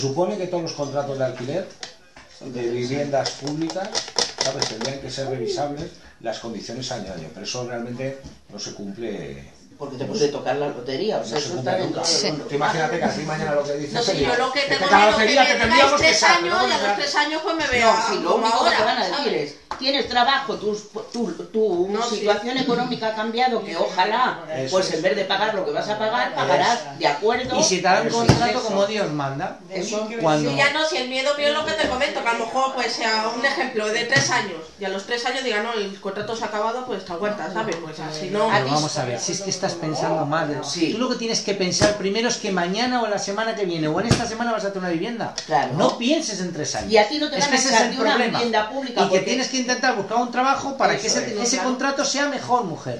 Supone que todos los contratos de alquiler de viviendas públicas, ¿sabes?, tendrían que ser revisables las condiciones año a año, pero eso realmente no se cumple. Porque te puede tocar la lotería, o sea, No eso está dentro del mundo. Tú imagínate que así mañana lo que dices No, es yo lo que que tengo cada miedo que lotería me que digáis tendríamos que 3 sacar, años ¿no? y a los 3 años pues me veo No, si lo único ahora, que te van a ¿sabes? decir es, tienes trabajo, tu situación económica ha cambiado, que ojalá, pues en vez de pagar lo que vas a pagar, pagarás de acuerdo. Y si te dan un contrato como Dios manda, Eso. cuando... Si ya no, si el miedo mío es lo que te comento, que a lo mejor pues sea un ejemplo de 3 años y a los 3 años diga no, el contrato se ha acabado, pues te aguantas, ¿sabes? Pues así no. Pero vamos a ver, si es que estás pensando mal. Sí. Tú lo que tienes que pensar primero es que mañana o la semana que viene o en esta semana vas a tener una vivienda. Claro. No pienses en 3 años. Y a ti no te es van que a ese es echar el de una problema. vivienda pública Y que porque... tienes que intentar buscar un trabajo para que Eso ese es, claro. contrato sea mejor, mujer.